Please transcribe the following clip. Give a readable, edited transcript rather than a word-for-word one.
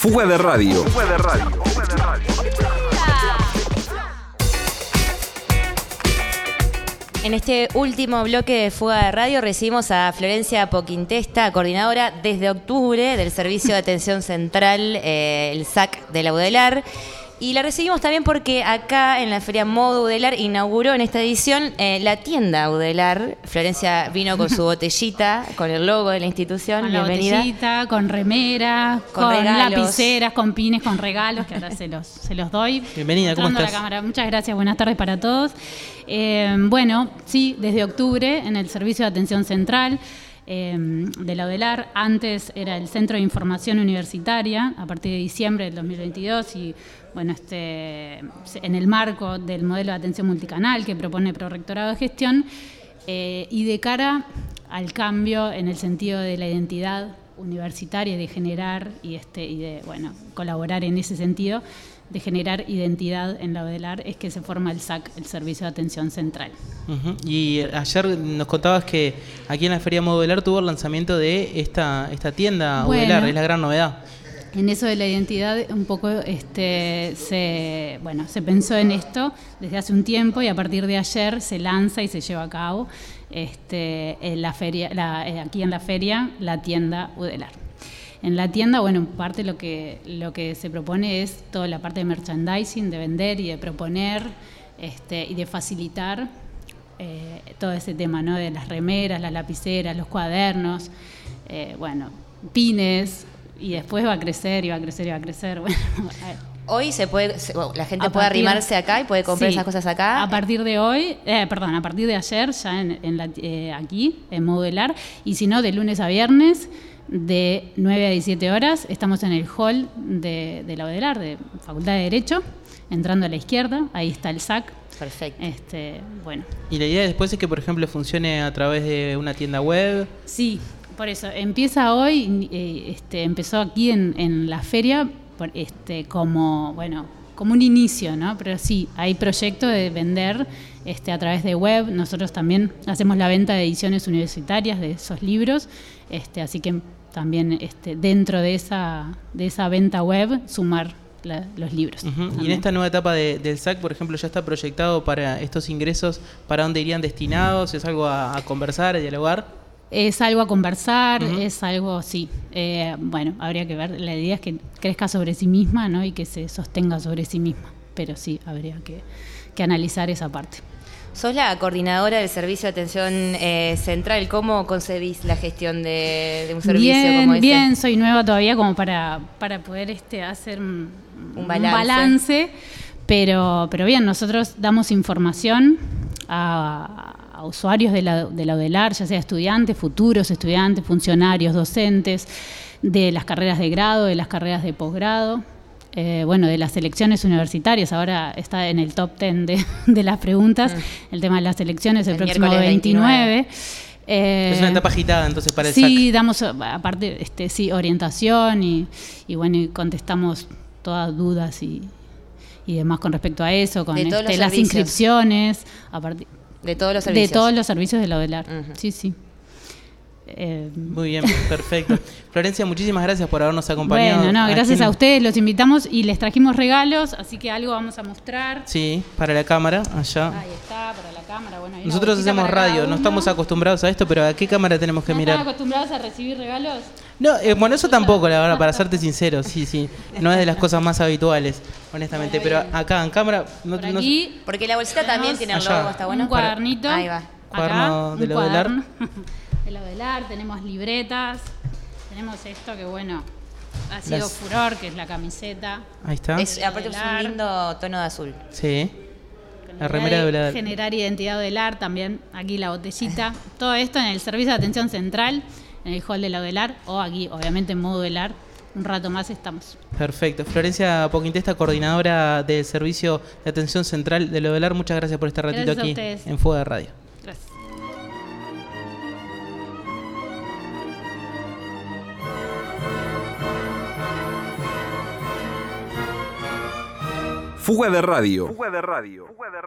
Fuga de radio. En este último bloque de Fuga de Radio recibimos a Florencia Poquintesta, coordinadora desde octubre del Servicio de Atención Central, el SAC de la UDELAR. Y la recibimos también porque acá en la Feria Modo UDELAR inauguró en esta edición la tienda UDELAR. Florencia vino con su botellita, con el logo de la institución. Con Bienvenida. La botellita, con remera, con lapiceras, con pines, con regalos, que ahora se los doy. Bienvenida, ¿cómo estás? La cámara. Muchas gracias, buenas tardes para todos. Bueno, sí, desde octubre en el Servicio de Atención Central de la UDELAR. Antes era el Centro de Información Universitaria, a partir de diciembre del 2022, y bueno, en el marco del modelo de atención multicanal que propone Prorectorado de Gestión, y de cara al cambio en el sentido de la identidad universitaria, de generar y de colaborar en ese sentido, de generar identidad en la UDELAR, es que se forma el SAC, el Servicio de Atención Central. Uh-huh. Y ayer nos contabas que aquí en la Feria Modo UDELAR tuvo el lanzamiento de esta tienda UDELAR, es la gran novedad. En eso de la identidad un poco se pensó en esto desde hace un tiempo, y a partir de ayer se lanza y se lleva a cabo en la feria, aquí en la feria, la tienda UDELAR. En la tienda, bueno, en parte lo que se propone es toda la parte de merchandising, de vender y de proponer y de facilitar todo ese tema, ¿no? De las remeras, las lapiceras, los cuadernos, pines, y después va a crecer y va a crecer y va a crecer. Bueno, hoy la gente puede arrimarse acá y puede comprar esas cosas acá. A partir de hoy, a partir de ayer, ya aquí, en Modo UDELAR, y si no, de lunes a viernes, de 9 a 17 horas, estamos en el hall de la UDELAR, de Facultad de Derecho, entrando a la izquierda, ahí está el SAC. Perfecto. ¿Y la idea después es que, por ejemplo, funcione a través de una tienda web? Sí, por eso, empieza hoy, empezó aquí en la feria, como un inicio, ¿no? Pero sí, hay proyecto de vender a través de web. Nosotros también hacemos la venta de ediciones universitarias de esos libros, así que también dentro de esa venta web sumar los libros. Uh-huh. Y en esta nueva etapa del SAC, por ejemplo, ya está proyectado para estos ingresos, ¿para dónde irían destinados? ¿Es algo a conversar, a dialogar? Es algo a conversar, uh-huh. Es algo, sí. Habría que ver. La idea es que crezca sobre sí misma, ¿no? Y que se sostenga sobre sí misma. Pero sí, habría que analizar esa parte. Sos la coordinadora del Servicio de Atención Central. ¿Cómo concebís la gestión de un servicio como ese? Bien, soy nueva todavía como para poder hacer un balance. Pero bien, nosotros damos información a usuarios de la UDELAR, ya sea estudiantes, futuros estudiantes, funcionarios, docentes, de las carreras de grado, de las carreras de posgrado, de las selecciones universitarias. Ahora está en el top 10 de las preguntas, el tema de las selecciones, el próximo 29. Es una etapa agitada entonces para el SAC. Sí, damos aparte orientación y contestamos todas dudas y demás con respecto a eso, con las inscripciones, de todos los servicios. De todos los servicios de la UDELAR. Uh-huh. Sí. Muy bien, perfecto. Florencia, muchísimas gracias por habernos acompañado. Bueno, gracias a ustedes, los invitamos y les trajimos regalos, así que algo vamos a mostrar. Sí, para la cámara, allá. Ahí está, para la cámara. Bueno, nosotros hacemos radio, no estamos acostumbrados a esto, pero ¿a qué cámara tenemos que mirar? ¿Están acostumbrados a recibir regalos? No, eso tampoco, la verdad, para serte sincero, sí, no es de las cosas más habituales, honestamente, pero acá en cámara... aquí, porque la bolsita también tiene el logo, está bueno. Un cuadernito. Ahí va. Cuaderno de la UDELAR. De la UDELAR, tenemos libretas, tenemos esto que ha sido furor, que es la camiseta. Ahí está. Aparte es un lindo tono de azul. Sí. La remera de UDELAR. Generar identidad UDELAR, también aquí la botellita. Todo esto en el Servicio de Atención Central, en el hall de la UDELAR, o aquí, obviamente, en Modo UDELAR. Un rato más estamos. Perfecto. Florencia Poquintesta, coordinadora del Servicio de Atención Central de la UDELAR, muchas gracias por este ratito aquí en Fuga de Radio. Gracias. Fuga de radio.